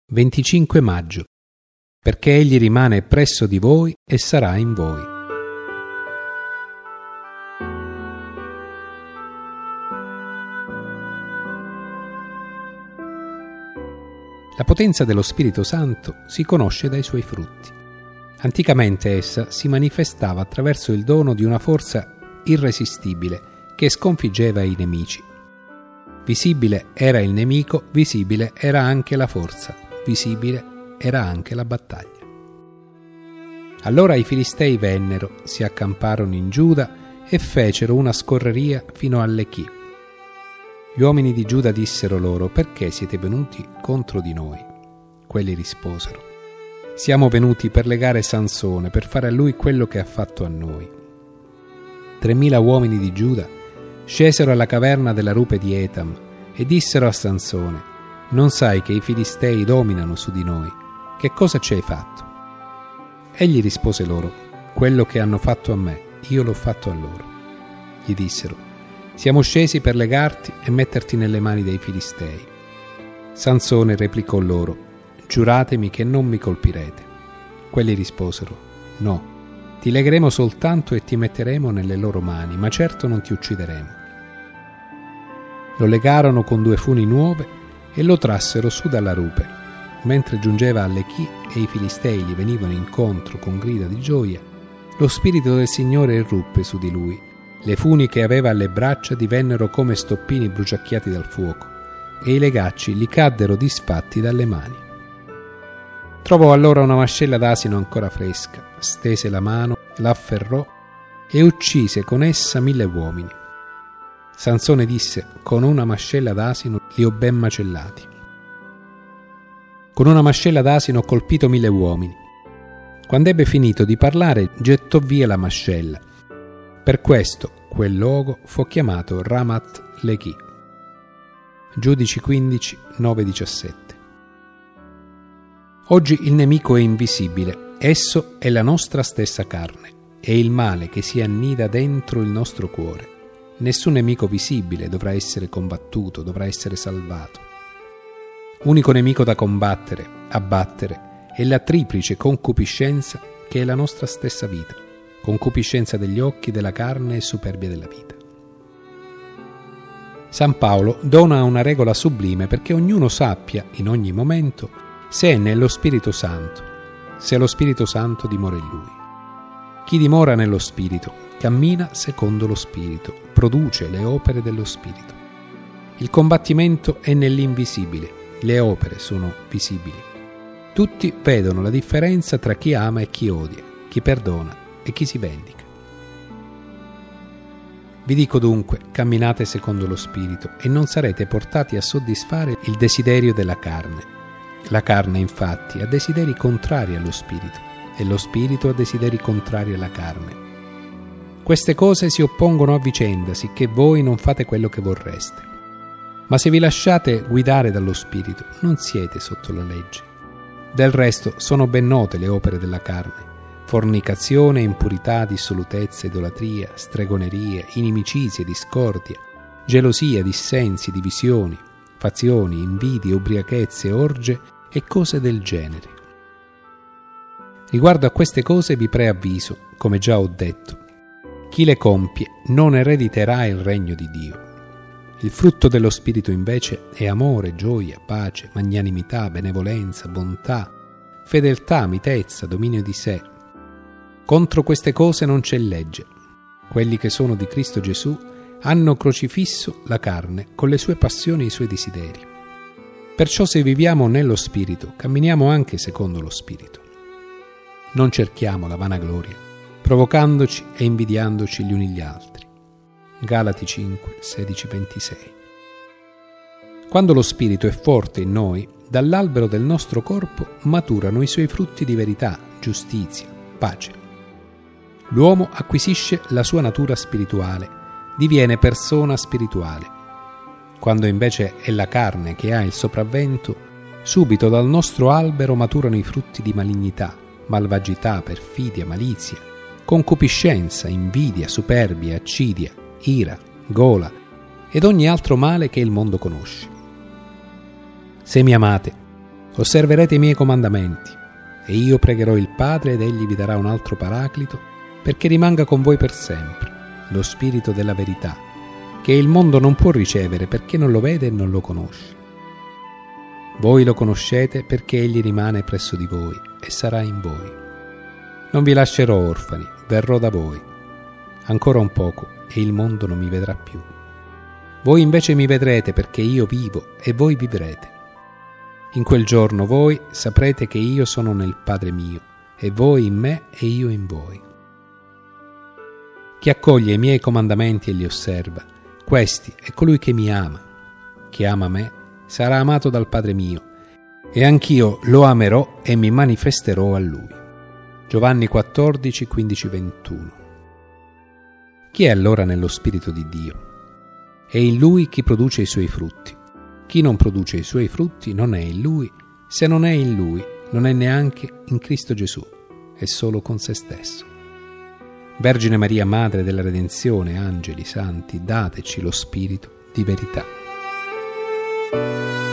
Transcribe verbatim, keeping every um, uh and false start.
venticinque maggio. Perché egli rimane presso di voi e sarà in voi. La potenza dello Spirito Santo si conosce dai suoi frutti. Anticamente essa si manifestava attraverso il dono di una forza irresistibile che sconfiggeva i nemici. Visibile era il nemico, visibile era anche la forza, visibile era anche la battaglia. Allora i Filistei vennero, si accamparono in Giuda e fecero una scorreria fino a Lechì. Gli uomini di Giuda dissero loro: perché siete venuti contro di noi? Quelli risposero: siamo venuti per legare Sansone, per fare a lui quello che ha fatto a noi. Tremila uomini di Giuda scesero alla caverna della rupe di Etam e dissero a Sansone: non sai che i Filistei dominano su di noi? Che cosa ci hai fatto? Egli rispose loro: quello che hanno fatto a me, io l'ho fatto a loro. Gli dissero: siamo scesi per legarti e metterti nelle mani dei Filistei. Sansone replicò loro: giuratemi che non mi colpirete. Quelli risposero: no, ti legheremo soltanto e ti metteremo nelle loro mani, ma certo non ti uccideremo. Lo legarono con due funi nuove e lo trassero su dalla rupe. Mentre giungeva a Lechì e i Filistei gli venivano incontro con grida di gioia, lo Spirito del Signore irruppe su di lui. Le funi che aveva alle braccia divennero come stoppini bruciacchiati dal fuoco e i legacci gli caddero disfatti dalle mani. Trovò allora una mascella d'asino ancora fresca, stese la mano, la afferrò e uccise con essa mille uomini. Sansone disse: con una mascella d'asino li ho ben macellati. Con una mascella d'asino ho colpito mille uomini. Quando ebbe finito di parlare, gettò via la mascella. Per questo quel luogo fu chiamato Ramat Lechì. Giudici quindici, nove diciassette. Oggi il nemico è invisibile, esso è la nostra stessa carne, è il male che si annida dentro il nostro cuore. Nessun nemico visibile dovrà essere combattuto, dovrà essere salvato. Unico nemico da combattere, abbattere, è la triplice concupiscenza che è la nostra stessa vita: concupiscenza degli occhi, della carne e superbia della vita. San Paolo dona una regola sublime perché ognuno sappia, in ogni momento, se è nello Spirito Santo, se lo Spirito Santo dimora in lui. Chi dimora nello Spirito cammina secondo lo Spirito, produce le opere dello Spirito. Il combattimento è nell'invisibile, le opere sono visibili. Tutti vedono la differenza tra chi ama e chi odia, chi perdona e chi si vendica. Vi dico dunque, camminate secondo lo Spirito e non sarete portati a soddisfare il desiderio della carne. La carne, infatti, ha desideri contrari allo Spirito e lo Spirito ha desideri contrari alla carne. Queste cose si oppongono a vicenda, sicché voi non fate quello che vorreste. Ma se vi lasciate guidare dallo Spirito, non siete sotto la legge. Del resto sono ben note le opere della carne: fornicazione, impurità, dissolutezza, idolatria, stregonerie, inimicizie, discordia, gelosia, dissensi, divisioni, fazioni, invidie, ubriachezze, orge e cose del genere. Riguardo a queste cose vi preavviso, come già ho detto: chi le compie non erediterà il regno di Dio. Il frutto dello Spirito invece è amore, gioia, pace, magnanimità, benevolenza, bontà, fedeltà, mitezza, dominio di sé. Contro queste cose non c'è legge. Quelli che sono di Cristo Gesù hanno crocifisso la carne con le sue passioni e i suoi desideri. Perciò se viviamo nello Spirito, camminiamo anche secondo lo Spirito. Non cerchiamo la vanagloria, provocandoci e invidiandoci gli uni gli altri. Galati cinque, sedici ventisei. Quando lo Spirito è forte in noi, dall'albero del nostro corpo maturano i suoi frutti di verità, giustizia, pace. L'uomo acquisisce la sua natura spirituale, diviene persona spirituale. Quando invece è la carne che ha il sopravvento, subito dal nostro albero maturano i frutti di malignità, malvagità, perfidia, malizia, concupiscenza, invidia, superbia, accidia, ira, gola ed ogni altro male che il mondo conosce. Se mi amate, Osserverete i miei comandamenti, e io pregherò il Padre ed egli vi darà un altro paraclito, perché rimanga con voi per sempre, lo Spirito della verità, che il mondo non può ricevere perché non lo vede e non lo conosce. Voi lo conoscete perché egli rimane presso di voi e sarà in voi. Non vi lascerò orfani, verrò da voi. Ancora un poco e il mondo non mi vedrà più. Voi invece mi vedrete perché io vivo e voi vivrete. In quel giorno voi saprete che io sono nel Padre mio, e voi in me e io in voi. Chi accoglie i miei comandamenti e li osserva, questi è colui che mi ama. Chi ama me sarà amato dal Padre mio, e anch'io lo amerò e mi manifesterò a lui. Giovanni quattordici, quindici, ventuno. Chi è allora nello Spirito di Dio? È in lui chi produce i suoi frutti. Chi non produce i suoi frutti non è in lui, se non è in lui, non è neanche in Cristo Gesù, è solo con se stesso. Vergine Maria, Madre della Redenzione, angeli, santi, dateci lo Spirito di verità.